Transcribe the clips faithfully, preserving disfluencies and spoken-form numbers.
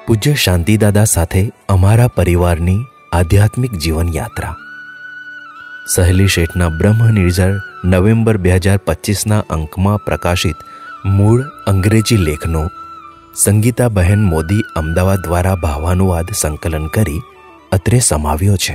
પૂજ્ય શાંતિદાદા સાથે અમારા પરિવારની આધ્યાત્મિક જીવન યાત્રા. સહેલી શેઠના બ્રહ્મ નિર્ઝર નવેમ્બર બે હજાર પચીસના અંકમાં પ્રકાશિત મૂળ અંગ્રેજી લેખનો સંગીતાબહેન મોદી અમદાવાદ દ્વારા ભાવાનુવાદ સંકલન કરી અત્રે સમાવ્યો છે.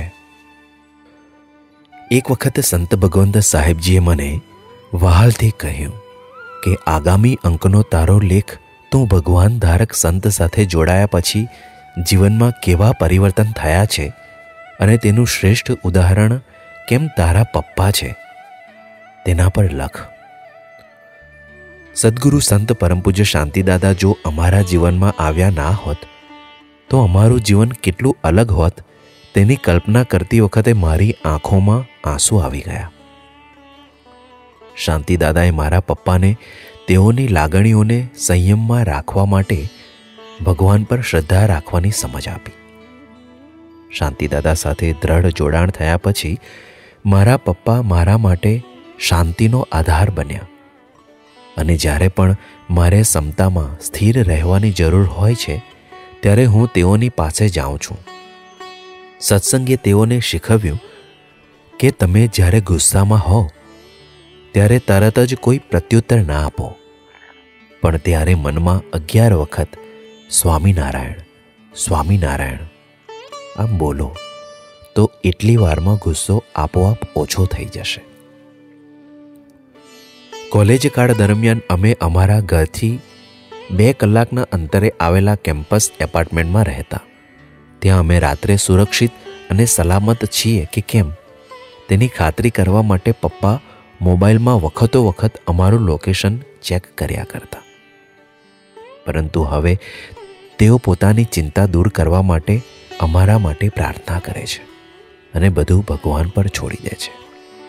એક વખત સંત ભગવંત સાહેબજીએ મને વહાલથી કહ્યું કે આગામી અંકનો તારો લેખ તું ભગવાન ધારક સંત સાથે જોડાયા પછી જીવનમાં કેવા પરિવર્તન થયા છે અને તેનું શ્રેષ્ઠ ઉદાહરણ કેમ તારા પપ્પા છે તેના પર લખ. સદગુરુ સંત પરમપૂજ્ય શાંતિદાદા જો અમારા જીવનમાં આવ્યા ના હોત તો અમારું જીવન કેટલું અલગ હોત તેની કલ્પના કરતી વખતે મારી આંખોમાં આંસુ આવી ગયા. શાંતિદાદાએ મારા પપ્પાને તેઓની લાગણીઓને સંયમમાં રાખવા માટે ભગવાન પર શ્રદ્ધા રાખવાની સમજ આપી. શાંતિદાદા સાથે દ્રઢ જોડાણ થયા પછી મારા પપ્પા મારા માટે શાંતિનો આધાર બન્યા અને જ્યારે પણ મારે સમતામાં સ્થિર રહેવાની જરૂર હોય છે ત્યારે હું તેઓની પાસે જાઉં છું. સત્સંગે તેઓને શીખવ્યું કે તમે જ્યારે ગુસ્સામાં હો ત્યારે તરત જ કોઈ પ્રત્યુત્તર ના આપો, પણ ત્યારે મનમાં અગિયાર વખત સ્વામિનારાયણ સ્વામિનારાયણ આમ બોલો તો એટલી વારમાં ગુસ્સો આપોઆપ ઓછો થઈ જશે. કોલેજ કાળ દરમિયાન અમે અમારા ઘરથી બે કલાકના અંતરે આવેલા કેમ્પસ એપાર્ટમેન્ટમાં રહેતા. ત્યાં અમે રાત્રે સુરક્ષિત અને સલામત છીએ કે કેમ તેની ખાતરી કરવા માટે પપ્પા મોબાઈલમાં વખતો વખત અમારું લોકેશન ચેક કર્યા કરતા. પરંતુ હવે તેઓ પોતાની ચિંતા દૂર કરવા માટે અમારા માટે પ્રાર્થના કરે છે અને બધું ભગવાન પર છોડી દે છે.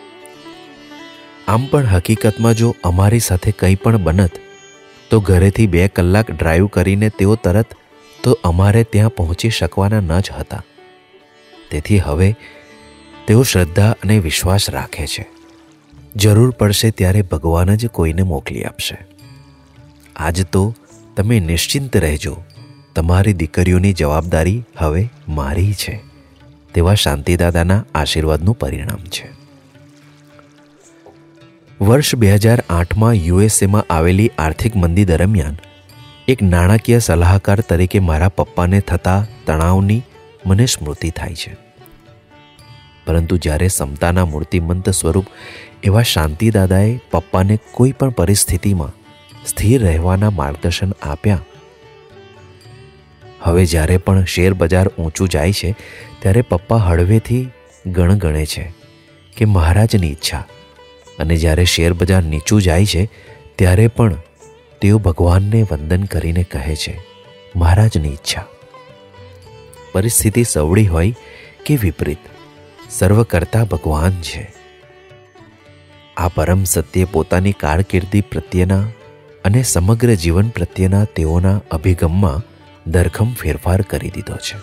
આમ પણ હકીકતમાં જો અમારી સાથે કંઈ પણ બનત તો ઘરેથી બે કલાક ડ્રાઈવ કરીને તેઓ તરત તો અમારે ત્યાં પહોંચી શકવાના ન જ હતા. તેથી હવે તેઓ શ્રદ્ધા અને વિશ્વાસ રાખે છે. જરૂર પડશે ત્યારે ભગવાન જ કોઈને મોકલી આપશે. આજ તો તમે નિશ્ચિંત રહેજો, તમારી દીકરીઓની જવાબદારી હવે મારી છે તેવા શાંતિદાદાના આશીર્વાદનું પરિણામ છે. વર્ષ બે હજાર આઠમાં યુએસએમાં આવેલી આર્થિક મંદી દરમિયાન એક નાણાકીય સલાહકાર તરીકે મારા પપ્પાને થતા તણાવની મને સ્મૃતિ થાય છે. પરંતુ જ્યારે સમતાના મૂર્તિમંત સ્વરૂપ એવા શાંતિદાદાએ પપ્પાને કોઈ પણ પરિસ્થિતિમાં સ્થિર રહેવાના માર્ગદર્શન આપ્યા, હવે જ્યારે પણ શેર બજાર ઊંચું જાય છે ત્યારે પપ્પા હળવેથી ગણગણે છે કે મહારાજની ઈચ્છા, અને જ્યારે શેર બજાર નીચું જાય છે ત્યારે પણ તેઓ ભગવાનને વંદન કરીને કહે છે મહારાજની ઈચ્છા. પરિસ્થિતિ સવળી હોય કે વિપરીત, સર્વ કરતા ભગવાન છે. આ પરમ સત્ય પોતાની કારકિર્દી પ્રત્યેના અને સમગ્ર જીવન પ્રત્યેના તેઓના અભિગમમાં ધરખમ ફેરફાર કરી દીધો છે.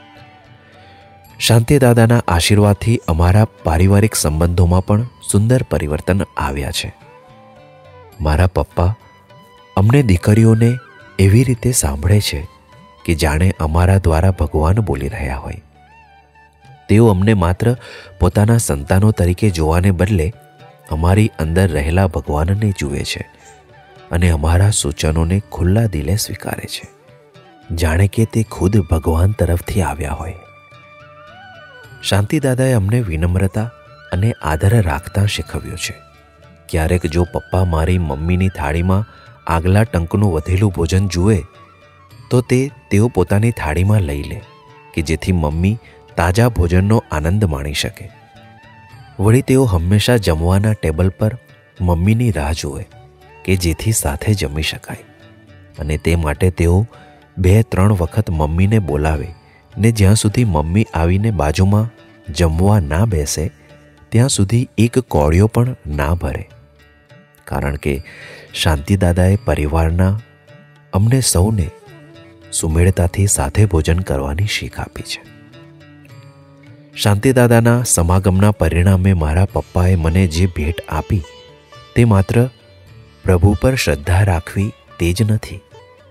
શાંતિદાદાના આશીર્વાદથી અમારા પારિવારિક સંબંધોમાં પણ સુંદર પરિવર્તન આવ્યા છે. મારા પપ્પા અમને દીકરીઓને એવી રીતે સાંભળે છે કે જાણે અમારા દ્વારા ભગવાન બોલી રહ્યા હોય. તેઓ અમને માત્ર પોતાના સંતાનો તરીકે જોવાને બદલે અમારી અંદર રહેલા ભગવાનને જુએ છે અને અમારા સૂચનોને ખુલ્લા દિલે સ્વીકારે છે, જાણે કે તે ખુદ ભગવાન તરફથી આવ્યા હોય. શાંતિદાદાએ અમને વિનમ્રતા અને આદર રાખતા શીખવ્યું છે. ક્યારેક જો પપ્પા મારી મમ્મીની થાળીમાં આગલા ટંકનું વધેલું ભોજન જુએ તો તે તેઓ પોતાની થાળીમાં લઈ લે કે જેથી મમ્મી તાજા ભોજનનો આનંદ માણી શકે. વળી તેઓ હંમેશા જમવાના ટેબલ પર મમ્મીની રાહ જુએ કે જેથી સાથે જમી શકાય, અને તે માટે તેઓ બે ત્રણ વખત મમ્મીને બોલાવે ને જ્યાં સુધી મમ્મી આવીને બાજુમાં જમવા ના બેસે ત્યાં સુધી એક કોળિયો પણ ના ભરે. કારણ કે શાંતિદાદાએ પરિવારના અમને સૌને સુમેળતાથી સાથે ભોજન કરવાની શીખ આપી છે. શાંતિદાદાના સમાગમના પરિણામે મારા પપ્પાએ મને જે ભેટ આપી તે માત્ર પ્રભુ પર શ્રદ્ધા રાખવી તે જ નથી,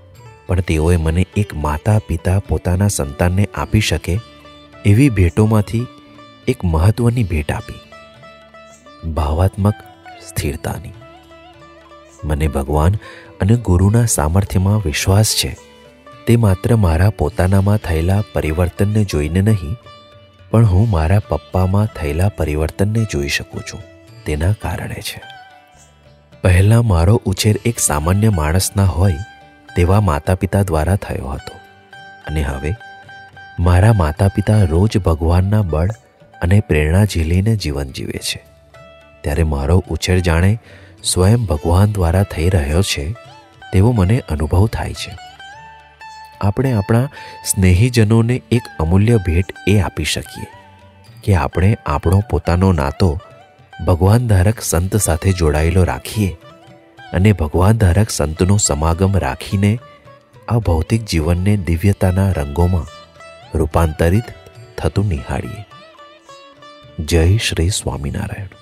પણ તેઓએ મને એક માતા પિતા પોતાના સંતાનને આપી શકે એવી ભેટોમાંથી એક મહત્વની ભેટ આપી, ભાવાત્મક સ્થિરતાની. મને ભગવાન અને ગુરુના સામર્થ્યમાં વિશ્વાસ છે. તે માત્ર મારા પોતાનામાં થયેલા પરિવર્તનને જોઈને નહીં, પણ હું મારા પપ્પામાં થયેલા પરિવર્તનને જોઈ શકું છું તેના કારણે છે. પહેલાં મારો ઉછેર એક સામાન્ય માણસના હોય તેવા માતા પિતા દ્વારા થયો હતો, અને હવે મારા માતા પિતા રોજ ભગવાનના બળ અને પ્રેરણા ઝીલીને જીવન જીવે છે. ત્યારે મારો ઉછેર જાણે સ્વયં ભગવાન દ્વારા થઈ રહ્યો છે તેવો મને અનુભવ થાય છે. આપણે આપણા સ્નેહીજનોને એક અમૂલ્ય ભેટ એ આપી શકીએ કે આપણે આપણો પોતાનો નાતો ભગવાન ધારક સંત સાથે જોડાયેલો રાખીએ અને ભગવાન ધારક સંતનો સમાગમ રાખીને આ ભૌતિક જીવનને દિવ્યતાના રંગોમાં રૂપાંતરિત થતું નિહાળીએ. જય શ્રી સ્વામિનારાયણ.